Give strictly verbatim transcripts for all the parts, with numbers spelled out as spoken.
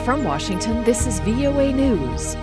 From Washington, this is V O A News.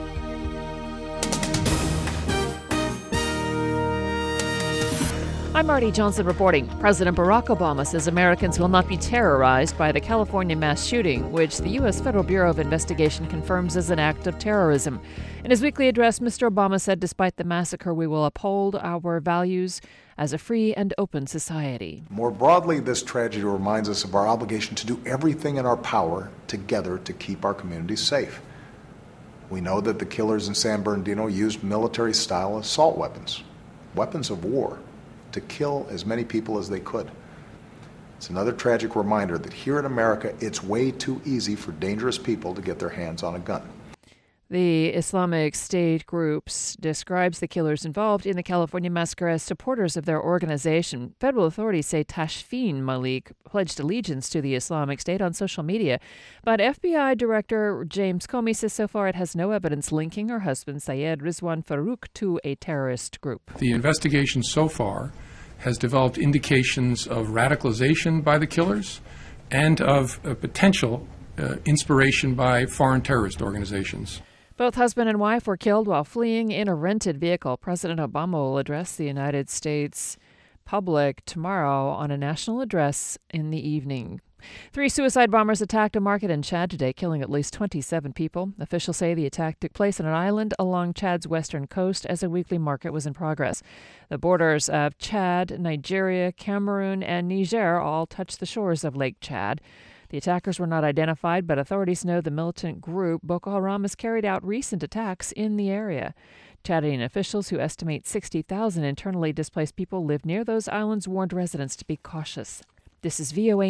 I'm Marty Johnson reporting. President Barack Obama says Americans will not be terrorized by the California mass shooting, which the U S Federal Bureau of Investigation confirms is an act of terrorism. In his weekly address, Mister Obama said, despite the massacre, we will uphold our values as a free and open society. More broadly, this tragedy reminds us of our obligation to do everything in our power together to keep our communities safe. We know that the killers in San Bernardino used military-style assault weapons, weapons of war, to kill as many people as they could. It's another tragic reminder that here in America, it's way too easy for dangerous people to get their hands on a gun. The Islamic State groups describes the killers involved in the California massacre as supporters of their organization. Federal authorities say Tashfeen Malik pledged allegiance to the Islamic State on social media. But F B I Director James Comey says so far it has no evidence linking her husband Syed Rizwan Farook to a terrorist group. The investigation so far has developed indications of radicalization by the killers and of a potential uh, inspiration by foreign terrorist organizations. Both husband and wife were killed while fleeing in a rented vehicle. President Obama will address the United States public tomorrow on a national address in the evening. Three suicide bombers attacked a market in Chad today, killing at least twenty-seven people. Officials say the attack took place on an island along Chad's western coast as a weekly market was in progress. The borders of Chad, Nigeria, Cameroon, and Niger all touch the shores of Lake Chad. The attackers were not identified, but authorities know the militant group Boko Haram has carried out recent attacks in the area. Chadian officials, who estimate sixty thousand internally displaced people live near those islands, warned residents to be cautious. This is V O A.